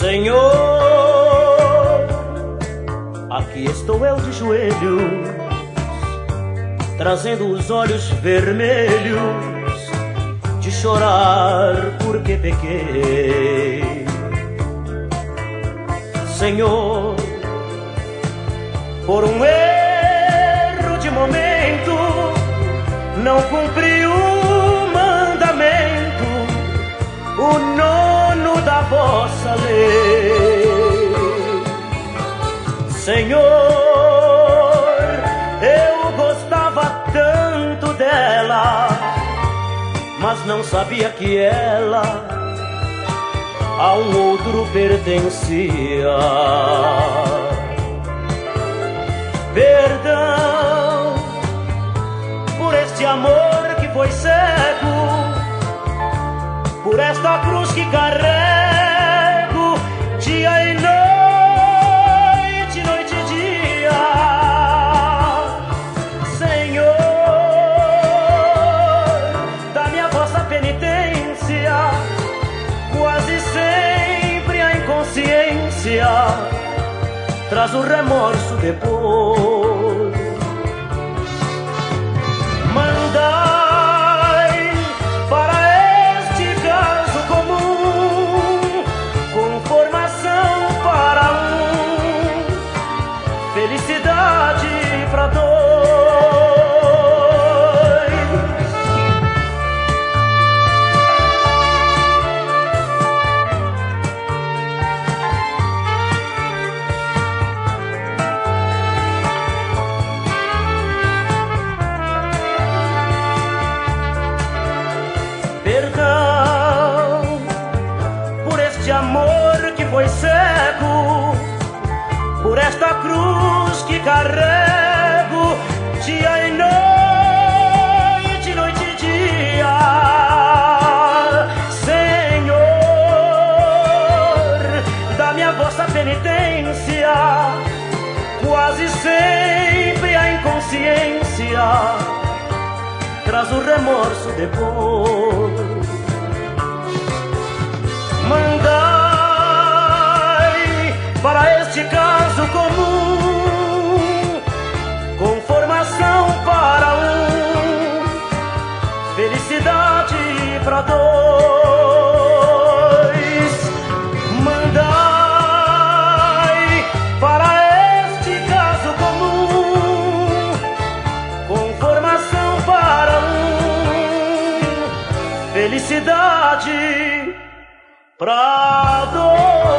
Senhor, aqui estou eu de joelhos, trazendo os olhos vermelhos de chorar porque pequei. Senhor, por um erro de momento, não cumpri o mandamento, o nono da vossa lei. Senhor, eu gostava tanto dela, mas não sabia que ela a um outro pertencia. Perdão por este amor que foi cego, por esta cruz que carrego dia e noite, noite e dia. Senhor, dá-me a vossa penitência, quase sempre a inconsciência traz o remorso depois. Mandai para este caso comum, com formação para um, felicidade para dois. Perdão por este amor que foi cego, por esta cruz que carrego dia e noite, noite e dia. Senhor, dá-me a vossa penitência, quase sempre a inconsciência traz o remorso depois. Mandai para este caso comum, com formação para um, felicidade para dois. Mandai para este caso comum, com formação para um, felicidade pra dois.